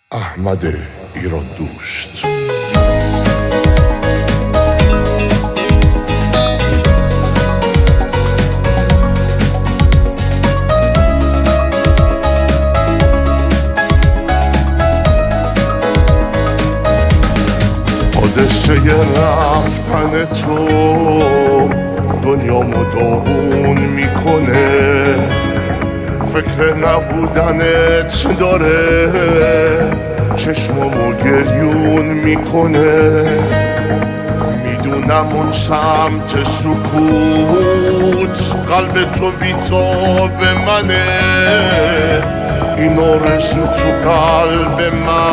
احمد ایران دوست. حادثه رفتن تو دنیامو داغون میکنه، فکر نبودنت داره چشمامو گریون میکنه. میدونم اون سمت سکوت قلب تو بیتاب منه، این آرزو تو قلب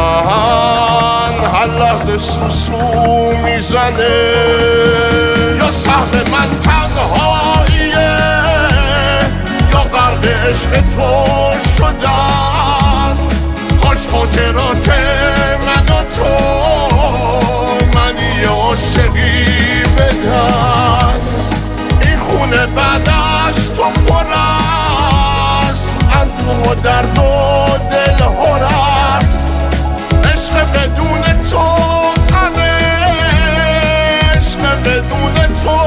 من هر لحظه سوسو میزنه. یا سهم من تنهاییه یا غرق عشق تو شدن، کاش خاطرات من و تو منی عاشقی بدن. این خونه بعد از تو پر است اندوه و درد و دل هرست. عشق بدون تو غمه، عشق بدون تو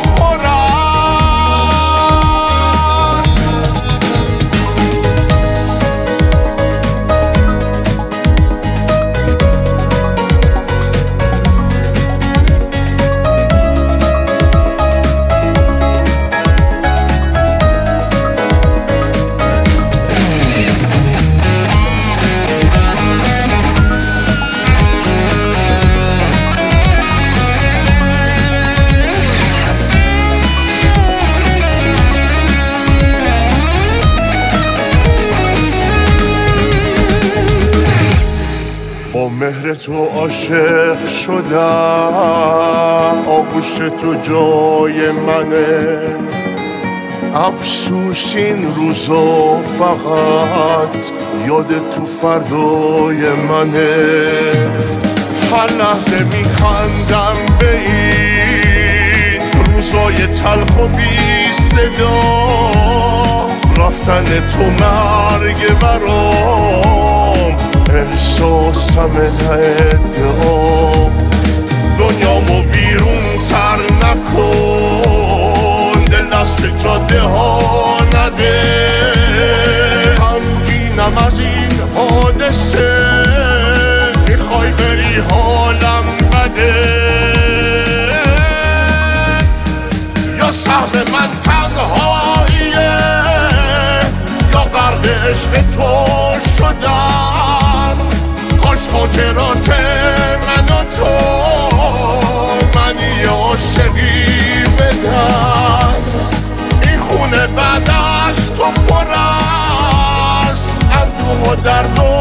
با مهر تو عاشق شدم، آغوش تو جای منه. افسوس این روزا فقط یاد تو فردای منه. هر لحظه میخندم به این روزای تلخ و بی صدا. رفتن تو مرگ برام، احساسم نه ادعا. دنیامو بیرون تر نکن، دل دست جاده ها نده. غمگینم از این حادثه، میخوای بری حالم بده. یا سهم من تنهاییه یا غرق عشق تو شدن، کاش خاطرات من و تو منی عاشقی بدن. این خونه بعد از تو پر است اندوه و درد و